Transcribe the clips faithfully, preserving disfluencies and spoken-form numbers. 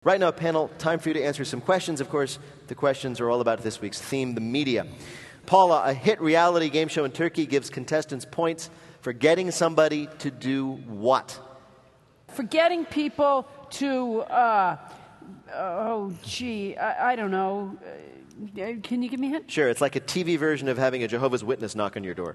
Right now, panel, time for you to answer some questions. Of course, the questions are all about this week's theme, the media. Paula, a hit reality game show in Turkey gives contestants points for getting somebody to do what? For getting people to, uh, oh, gee, I, I don't know. Uh, can you give me a hint? Sure, it's like a T V version of having a Jehovah's Witness knock on your door.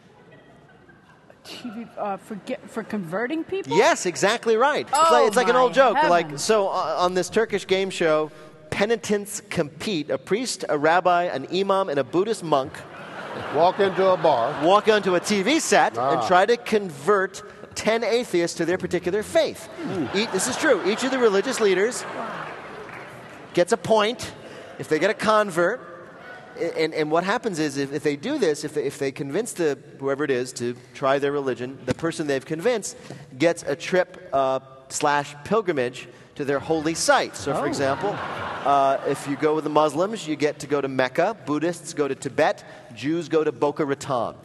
T V, uh, for, get, for converting people? Yes, exactly right. Oh, it's like, it's like an my old joke. heavens. Like, so uh, on this Turkish game show, penitents compete. A priest, a rabbi, an imam, and a Buddhist monk walk into a bar, walk onto a T V set, ah. and try to convert ten atheists to their particular faith. Mm. E- this is true. Each of the religious leaders gets a point if they get a convert. And, and what happens is, if, if they do this, if they, if they convince the whoever it is to try their religion, the person they've convinced gets a trip uh, slash pilgrimage to their holy site. So, for oh. example, uh, if you go with the Muslims, you get to go to Mecca. Buddhists go to Tibet. Jews go to Boca Raton.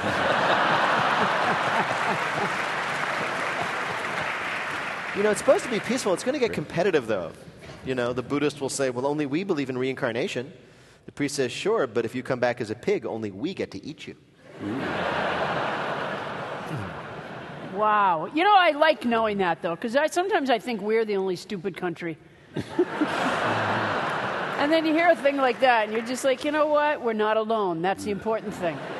You know, it's supposed to be peaceful. It's going to get competitive, though. You know, the Buddhist will say, well, only we believe in reincarnation. The priest says, sure, but if you come back as a pig, only we get to eat you. Wow. You know, I like knowing that, though, because I, sometimes I think we're the only stupid country. And then you hear a thing like that, and you're just like, you know what? We're not alone. That's the important thing.